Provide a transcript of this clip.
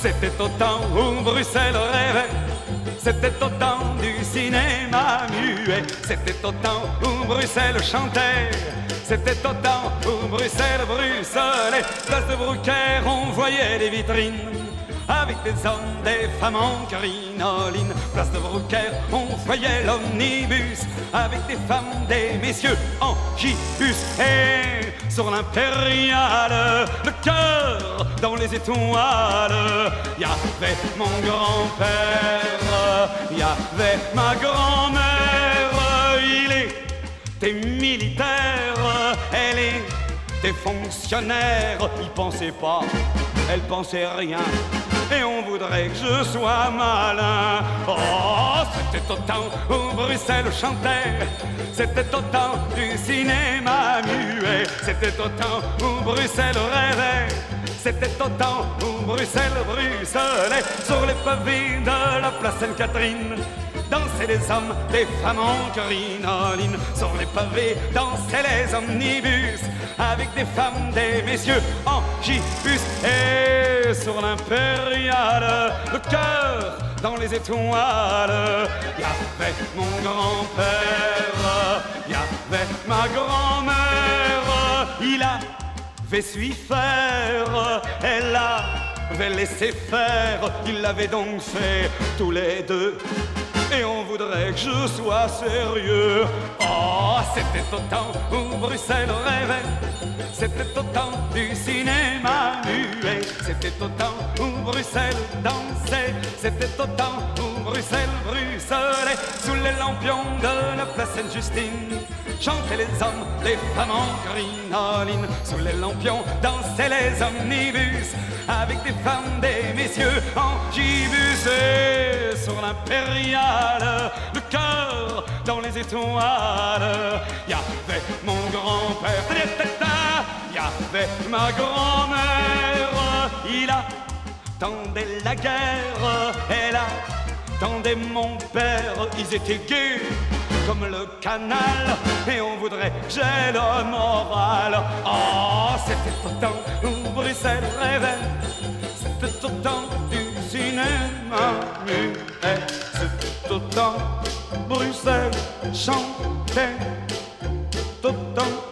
C'était au temps où Bruxelles rêvait, c'était au temps du cinéma muet, c'était au temps où Bruxelles chantait, c'était au temps où Bruxelles bruxelait. Place de Brouckère, on voyait des vitrines avec des hommes, des femmes en crinoline. Place de Brouckère, on voyait l'omnibus avec des femmes, des messieurs en gibus. Et sur l'impériale, le cœur dans les étoiles, y avait mon grand-père, y avait ma grand-mère. Il était militaire, elle était fonctionnaire. Il pensait pas, elle pensait rien, et on voudrait que je sois malin. Oh, c'était au temps où Bruxelles chantait, c'était au temps du cinéma muet, c'était au temps où Bruxelles rêvait, c'était au temps où Bruxelles bruxelait. Sur les pavés de la place Sainte-Catherine dansaient les hommes, des femmes en crinoline. Sur les pavés dansaient les omnibus avec des femmes, des messieurs en gibus. Et sur l'impériale, le cœur dans les étoiles, y avait mon grand-père, y avait ma grand-mère. Il avait su faire, elle avait laissé faire. Ils l'avaient donc fait tous les deux, et on voudrait que je sois sérieux. Oh, c'était au temps où Bruxelles rêvait, c'était au temps du cinéma muet, c'était au temps où Bruxelles dansait, c'était au temps où Bruxelles bruxelait. Sous les lampions de la place Sainte-Justine chantaient les hommes, les femmes en crinoline. Sous les lampions dansaient les omnibus avec des femmes, des messieurs en gibus. Et sur l'impériale, le cœur dans les étoiles, y avait mon grand-père, y avait ma grand-mère. Il attendait la guerre, elle attendait mon père. Ils étaient gais comme le canal, et on voudrait que j'ai le moral. Oh, c'était au temps où Bruxelles rêvait, c'était au temps du cinéma muet, c'était au temps Bruxelles chantait, tout au temps